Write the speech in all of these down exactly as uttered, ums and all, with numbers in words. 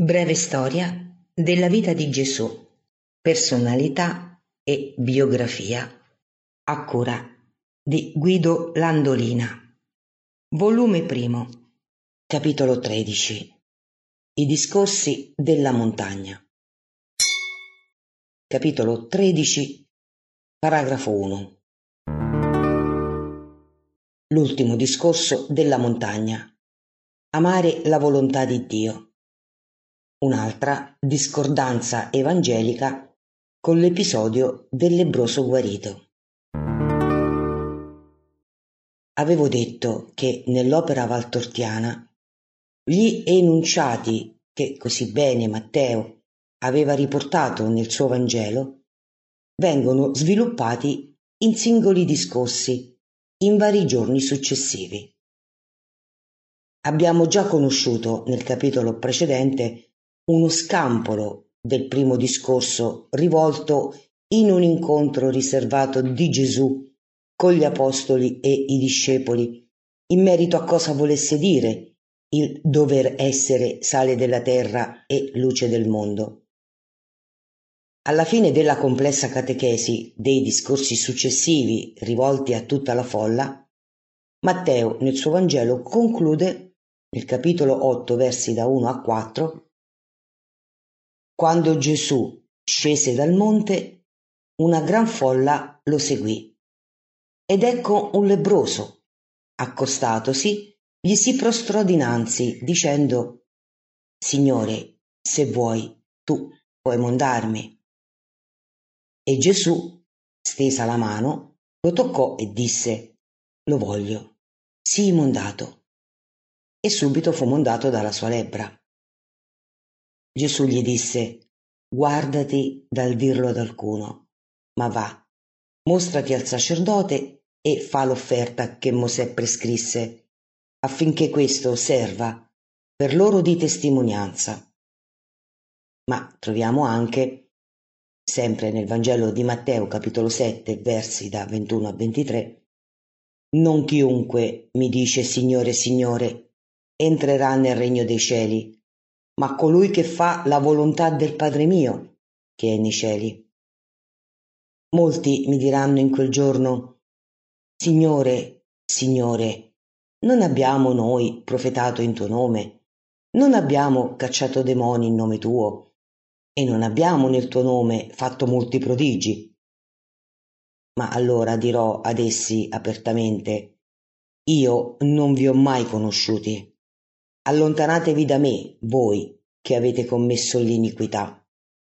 Breve storia della vita di Gesù, personalità e biografia, a cura di Guido Landolina. Volume primo, capitolo tredici. I discorsi della montagna. Capitolo tredici, paragrafo uno. L'ultimo discorso della montagna. Amare la volontà di Dio. Un'altra discordanza evangelica con l'episodio del lebbroso guarito. Avevo detto che nell'opera valtortiana gli enunciati che così bene Matteo aveva riportato nel suo Vangelo vengono sviluppati in singoli discorsi in vari giorni successivi. Abbiamo già conosciuto nel capitolo precedente uno scampolo del primo discorso rivolto in un incontro riservato di Gesù con gli apostoli e i discepoli in merito a cosa volesse dire il dover essere sale della terra e luce del mondo. Alla fine della complessa catechesi dei discorsi successivi rivolti a tutta la folla, Matteo nel suo Vangelo conclude nel capitolo otto versi da uno a quattro: quando Gesù scese dal monte, una gran folla lo seguì. Ed ecco un lebbroso, accostatosi, gli si prostrò dinanzi, dicendo: Signore, se vuoi, tu puoi mondarmi. E Gesù, stesa la mano, lo toccò e disse: Lo voglio, sii mondato. E subito fu mondato dalla sua lebbra. Gesù gli disse: guardati dal dirlo ad alcuno, ma va, mostrati al sacerdote e fa l'offerta che Mosè prescrisse, affinché questo serva per loro di testimonianza. Ma troviamo anche, sempre nel Vangelo di Matteo, capitolo sette, versi da ventuno a ventitré, non chiunque mi dice Signore, Signore, entrerà nel regno dei cieli, ma colui che fa la volontà del Padre mio, che è nei cieli. Molti mi diranno in quel giorno: Signore, Signore, non abbiamo noi profetato in tuo nome? Non abbiamo cacciato demoni in nome tuo? E non abbiamo nel tuo nome fatto molti prodigi? Ma allora dirò ad essi apertamente: io non vi ho mai conosciuti. Allontanatevi da me, voi che avete commesso l'iniquità.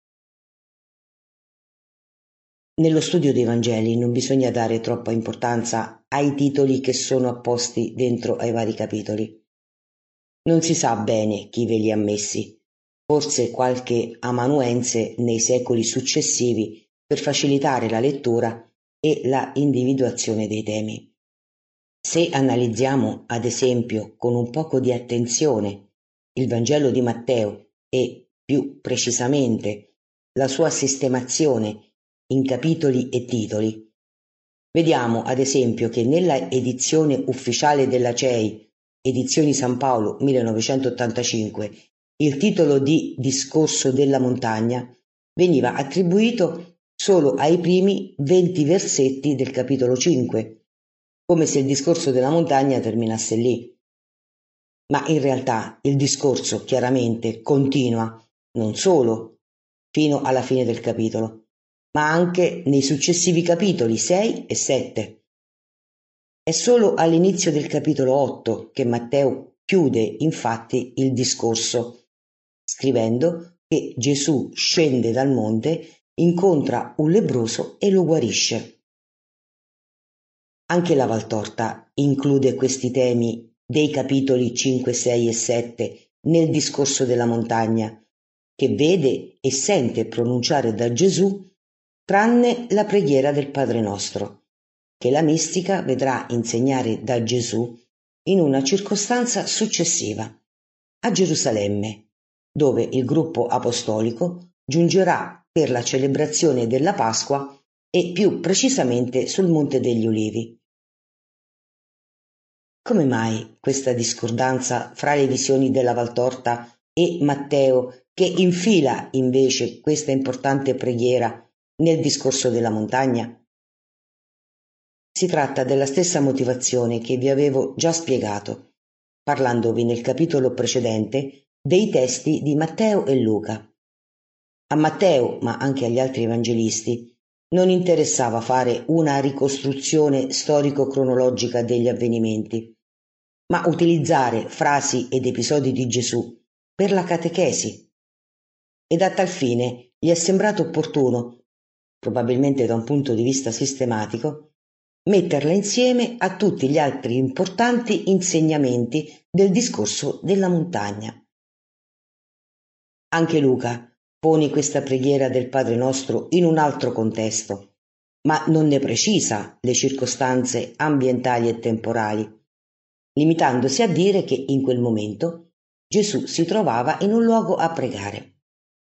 Nello studio dei Vangeli non bisogna dare troppa importanza ai titoli che sono apposti dentro ai vari capitoli. Non si sa bene chi ve li ha messi, forse qualche amanuense nei secoli successivi per facilitare la lettura e la individuazione dei temi. Se analizziamo, ad esempio, con un poco di attenzione il Vangelo di Matteo e, più precisamente, la sua sistemazione in capitoli e titoli, vediamo, ad esempio, che nella edizione ufficiale della C E I, Edizioni San Paolo millenovecentottantacinque, il titolo di Discorso della montagna veniva attribuito solo ai primi venti versetti del capitolo cinque, come se il discorso della montagna terminasse lì. Ma in realtà il discorso chiaramente continua non solo fino alla fine del capitolo, ma anche nei successivi capitoli sei e sette. È solo all'inizio del capitolo otto che Matteo chiude infatti il discorso, scrivendo che Gesù scende dal monte, incontra un lebbroso e lo guarisce. Anche la Valtorta include questi temi dei capitoli cinque, sei e sette nel discorso della montagna, che vede e sente pronunciare da Gesù, tranne la preghiera del Padre Nostro, che la mistica vedrà insegnare da Gesù in una circostanza successiva, a Gerusalemme, dove il gruppo apostolico giungerà per la celebrazione della Pasqua e più precisamente sul Monte degli Ulivi. Come mai questa discordanza fra le visioni della Valtorta e Matteo che infila invece questa importante preghiera nel discorso della montagna? Si tratta della stessa motivazione che vi avevo già spiegato, parlandovi nel capitolo precedente dei testi di Matteo e Luca. A Matteo, ma anche agli altri evangelisti, non interessava fare una ricostruzione storico-cronologica degli avvenimenti, ma utilizzare frasi ed episodi di Gesù per la catechesi. Ed a tal fine gli è sembrato opportuno, probabilmente da un punto di vista sistematico, metterla insieme a tutti gli altri importanti insegnamenti del discorso della montagna. Anche Luca pone questa preghiera del Padre Nostro in un altro contesto, ma non ne precisa le circostanze ambientali e temporali, limitandosi a dire che in quel momento Gesù si trovava in un luogo a pregare.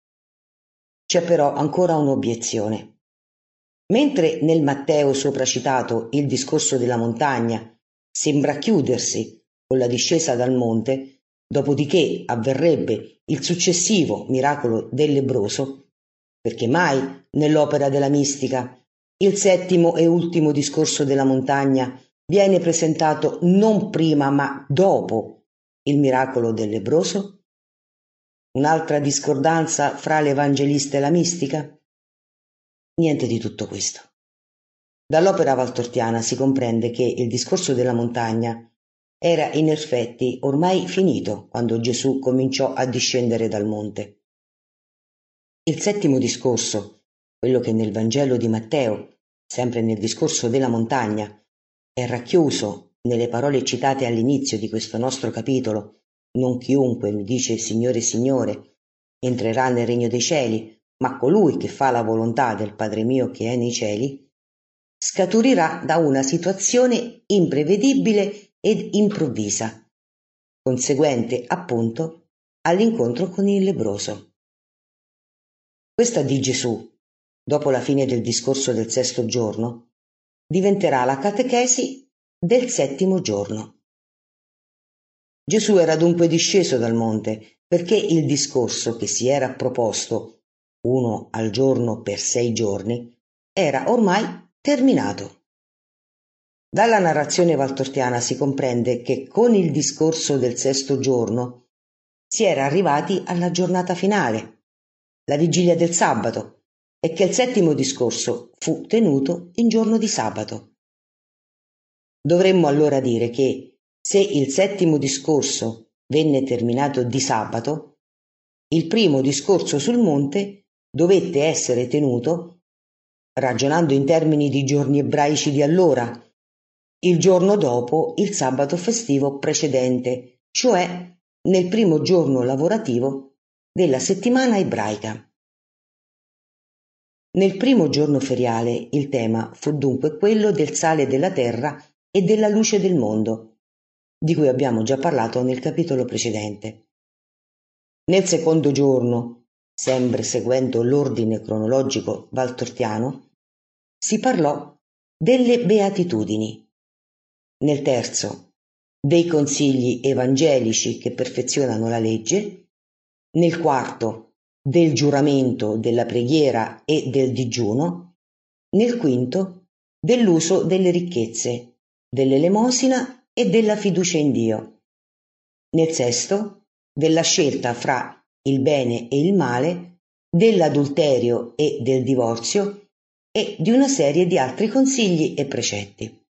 C'è però ancora un'obiezione. Mentre nel Matteo sopracitato il discorso della montagna sembra chiudersi con la discesa dal monte, dopodiché avverrebbe il successivo miracolo del lebbroso, perché mai nell'opera della mistica il settimo e ultimo discorso della montagna viene presentato non prima ma dopo il miracolo del lebbroso? Un'altra discordanza fra l'Evangelista e la mistica? Niente di tutto questo. Dall'opera valtortiana si comprende che il discorso della montagna era in effetti ormai finito quando Gesù cominciò a discendere dal monte. Il settimo discorso, quello che nel Vangelo di Matteo, sempre nel discorso della montagna, è racchiuso nelle parole citate all'inizio di questo nostro capitolo: non chiunque mi dice Signore, Signore, entrerà nel regno dei cieli, ma colui che fa la volontà del Padre mio che è nei cieli, scaturirà da una situazione imprevedibile ed improvvisa, conseguente appunto all'incontro con il lebbroso. Questa di Gesù, dopo la fine del discorso del sesto giorno, diventerà la catechesi del settimo giorno. Gesù era dunque disceso dal monte perché il discorso che si era proposto, uno al giorno per sei giorni, era ormai terminato. Dalla narrazione valtortiana si comprende che con il discorso del sesto giorno si era arrivati alla giornata finale, la vigilia del sabato, e che il settimo discorso fu tenuto in giorno di sabato. Dovremmo allora dire che se il settimo discorso venne terminato di sabato, il primo discorso sul monte dovette essere tenuto, ragionando in termini di giorni ebraici di allora, il giorno dopo il sabato festivo precedente, cioè nel primo giorno lavorativo della settimana ebraica. Nel primo giorno feriale il tema fu dunque quello del sale della terra e della luce del mondo, di cui abbiamo già parlato nel capitolo precedente. Nel secondo giorno, sempre seguendo l'ordine cronologico valtortiano, si parlò delle beatitudini. Nel terzo, dei consigli evangelici che perfezionano la legge. Nel quarto, del giuramento, della preghiera e del digiuno. Nel quinto, dell'uso delle ricchezze, dell'elemosina e della fiducia in Dio. Nel sesto, della scelta fra il bene e il male, dell'adulterio e del divorzio e di una serie di altri consigli e precetti.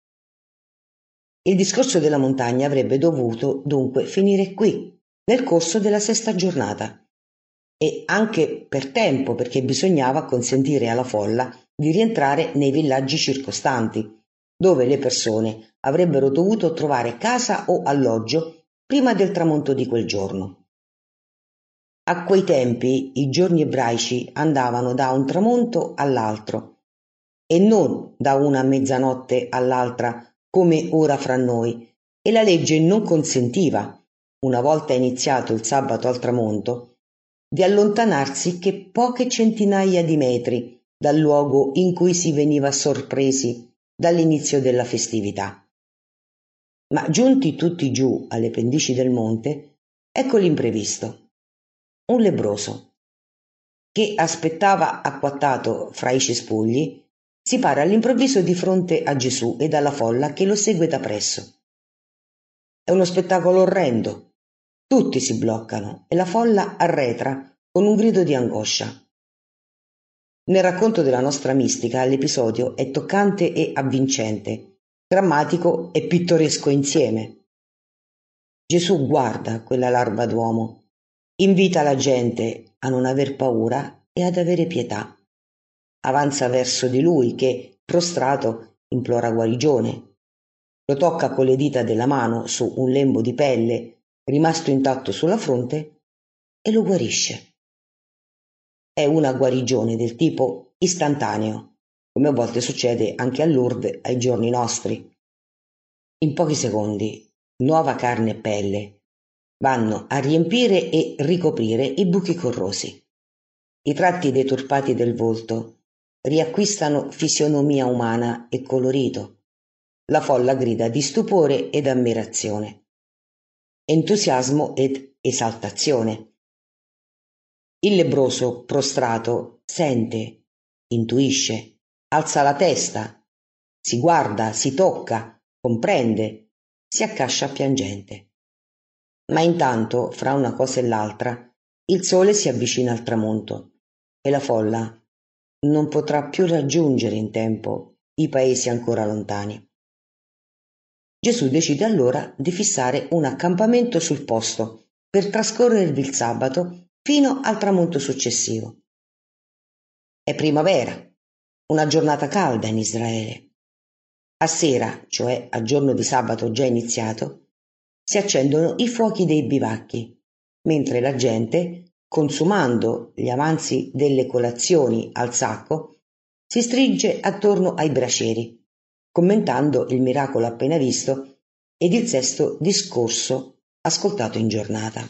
Il discorso della montagna avrebbe dovuto dunque finire qui, nel corso della sesta giornata, e anche per tempo, perché bisognava consentire alla folla di rientrare nei villaggi circostanti, dove le persone avrebbero dovuto trovare casa o alloggio prima del tramonto di quel giorno. A quei tempi i giorni ebraici andavano da un tramonto all'altro e non da una mezzanotte all'altra come ora fra noi, e la legge non consentiva, una volta iniziato il sabato al tramonto, di allontanarsi che poche centinaia di metri dal luogo in cui si veniva sorpresi dall'inizio della festività. Ma giunti tutti giù alle pendici del monte, ecco l'imprevisto. un lebbroso, che aspettava acquattato fra i cespugli, si pare all'improvviso di fronte a Gesù e alla folla che lo segue da presso. È uno spettacolo orrendo. Tutti si bloccano e la folla arretra con un grido di angoscia. Nel racconto della nostra mistica l'episodio è toccante e avvincente, drammatico e pittoresco insieme. Gesù guarda quella larva d'uomo, invita la gente a non aver paura e ad avere pietà. Avanza verso di lui che, prostrato, implora guarigione. Lo tocca con le dita della mano su un lembo di pelle rimasto intatto sulla fronte e lo guarisce. È una guarigione del tipo istantaneo, come a volte succede anche a Lourdes ai giorni nostri. In pochi secondi, nuova carne e pelle vanno a riempire e ricoprire i buchi corrosi. I tratti deturpati del volto riacquistano fisionomia umana e colorito. La folla grida di stupore ed ammirazione, entusiasmo ed esaltazione. Il lebbroso prostrato sente, intuisce, alza la testa, si guarda, si tocca, comprende, si accascia piangente. Ma intanto, fra una cosa e l'altra, il sole si avvicina al tramonto e la folla non potrà più raggiungere in tempo i paesi ancora lontani. Gesù decide allora di fissare un accampamento sul posto per trascorrervi il sabato fino al tramonto successivo. È primavera, una giornata calda in Israele. A sera, cioè a giorno di sabato già iniziato, si accendono i fuochi dei bivacchi, mentre la gente, consumando gli avanzi delle colazioni al sacco, si stringe attorno ai bracieri, commentando il miracolo appena visto ed il sesto discorso ascoltato in giornata.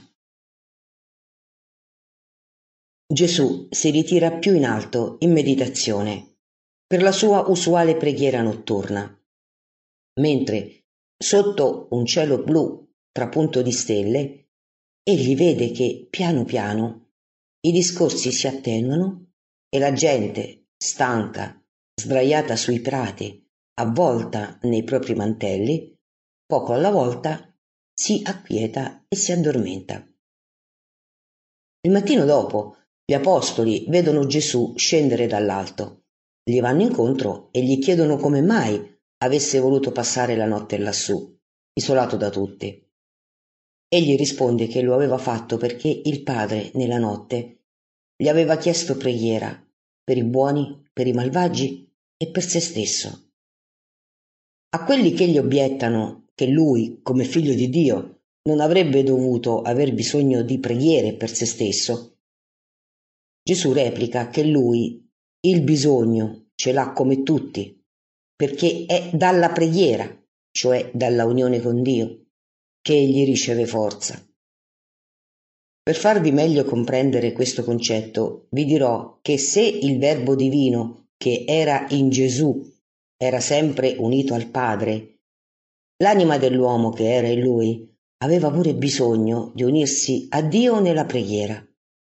Gesù si ritira più in alto in meditazione per la sua usuale preghiera notturna, mentre sotto un cielo blu trapunto di stelle egli vede che piano piano i discorsi si attenuano e la gente, stanca, sdraiata sui prati, avvolta nei propri mantelli, poco alla volta si acquieta e si addormenta. Il mattino dopo gli apostoli vedono Gesù scendere dall'alto, gli vanno incontro e gli chiedono come mai avesse voluto passare la notte lassù, isolato da tutti. Egli risponde che lo aveva fatto perché il Padre, nella notte, gli aveva chiesto preghiera per i buoni, per i malvagi e per se stesso. A quelli che gli obiettano che lui, come figlio di Dio, non avrebbe dovuto aver bisogno di preghiere per se stesso, Gesù replica che lui il bisogno ce l'ha come tutti, perché è dalla preghiera, cioè dalla unione con Dio, che egli riceve forza. Per farvi meglio comprendere questo concetto, vi dirò che se il Verbo divino che era in Gesù era sempre unito al Padre, l'anima dell'uomo che era in lui aveva pure bisogno di unirsi a Dio nella preghiera.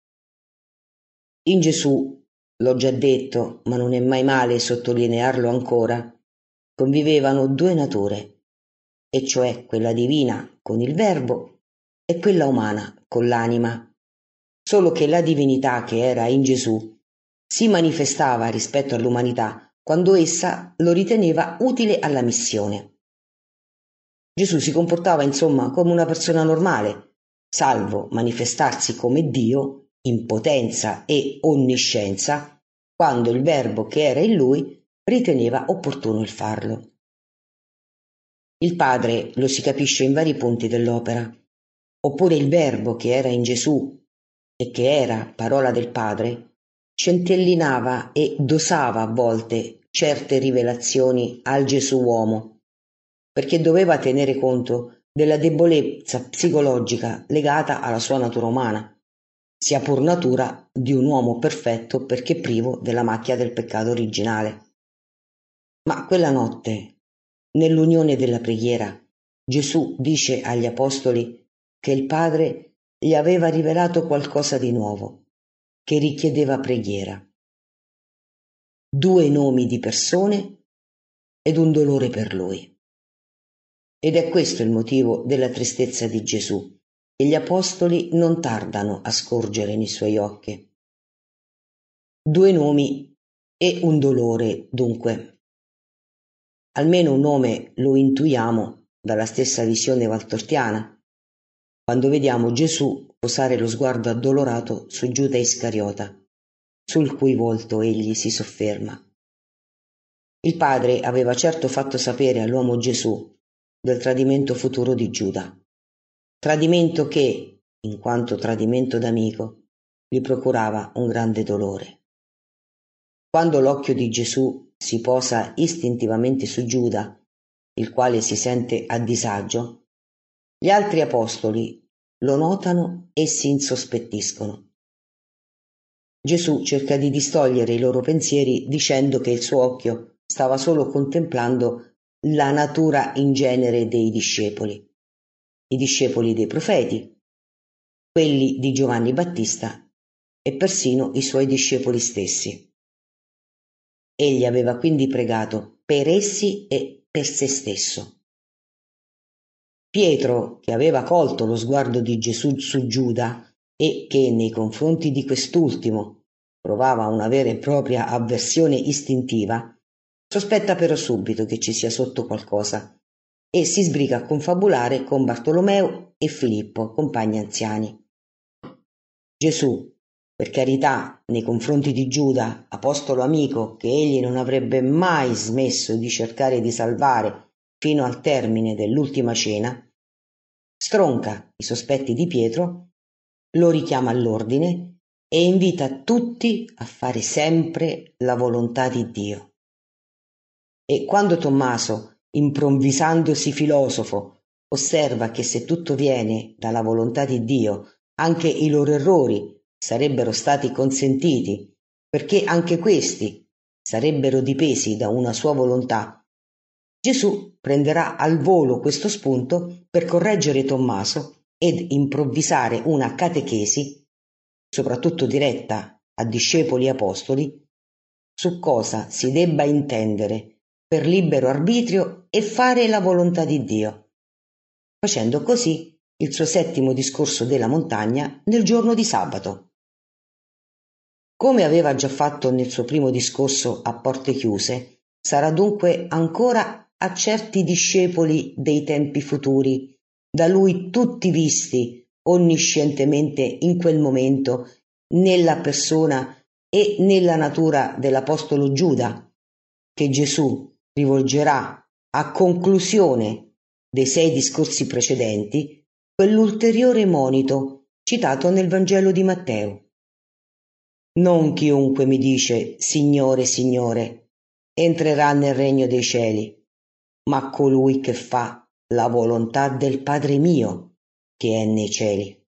In Gesù, l'ho già detto, ma non è mai male sottolinearlo ancora, convivevano due nature, e cioè quella divina con il Verbo e quella umana con l'anima. Solo che la divinità che era in Gesù si manifestava rispetto all'umanità quando essa lo riteneva utile alla missione. Gesù si comportava insomma come una persona normale, salvo manifestarsi come Dio in potenza e onniscienza, quando il Verbo che era in lui riteneva opportuno il farlo. Il Padre lo si capisce in vari punti dell'opera, oppure il Verbo che era in Gesù e che era parola del Padre, centellinava e dosava a volte certe rivelazioni al Gesù uomo, perché doveva tenere conto della debolezza psicologica legata alla sua natura umana, sia pur natura di un uomo perfetto perché privo della macchia del peccato originale. Ma quella notte, nell'unione della preghiera, Gesù dice agli apostoli che il Padre gli aveva rivelato qualcosa di nuovo, che richiedeva preghiera. Due nomi di persone ed un dolore per lui. Ed è questo il motivo della tristezza di Gesù, e gli apostoli non tardano a scorgere nei suoi occhi. Due nomi e un dolore, dunque. Almeno un nome lo intuiamo dalla stessa visione valtortiana, quando vediamo Gesù posare lo sguardo addolorato su Giuda Iscariota, sul cui volto egli si sofferma. Il Padre aveva certo fatto sapere all'uomo Gesù del tradimento futuro di Giuda, tradimento che, in quanto tradimento d'amico, gli procurava un grande dolore. Quando l'occhio di Gesù si posa istintivamente su Giuda, il quale si sente a disagio, gli altri apostoli lo notano e si insospettiscono. Gesù cerca di distogliere i loro pensieri dicendo che il suo occhio stava solo contemplando la natura in genere dei discepoli, i discepoli dei profeti, quelli di Giovanni Battista e persino i suoi discepoli stessi. Egli aveva quindi pregato per essi e per se stesso. Pietro, che aveva colto lo sguardo di Gesù su Giuda e che nei confronti di quest'ultimo provava una vera e propria avversione istintiva, sospetta però subito che ci sia sotto qualcosa e si sbriga a confabulare con Bartolomeo e Filippo, compagni anziani. Gesù, per carità, nei confronti di Giuda, apostolo amico che egli non avrebbe mai smesso di cercare di salvare fino al termine dell'ultima cena, stronca i sospetti di Pietro, lo richiama all'ordine e invita tutti a fare sempre la volontà di Dio. E quando Tommaso, improvvisandosi filosofo, osserva che se tutto viene dalla volontà di Dio, anche i loro errori sarebbero stati consentiti, perché anche questi sarebbero dipesi da una sua volontà, Gesù prenderà al volo questo spunto per correggere Tommaso ed improvvisare una catechesi, soprattutto diretta a discepoli e apostoli, su cosa si debba intendere per libero arbitrio e fare la volontà di Dio, facendo così il suo settimo discorso della montagna nel giorno di sabato. Come aveva già fatto nel suo primo discorso a porte chiuse, sarà dunque ancora a certi discepoli dei tempi futuri, da lui tutti visti onniscientemente in quel momento nella persona e nella natura dell'apostolo Giuda, che Gesù rivolgerà a conclusione dei sei discorsi precedenti quell'ulteriore monito citato nel Vangelo di Matteo. Non chiunque mi dice Signore, Signore, entrerà nel regno dei cieli, ma colui che fa la volontà del Padre mio che è nei cieli.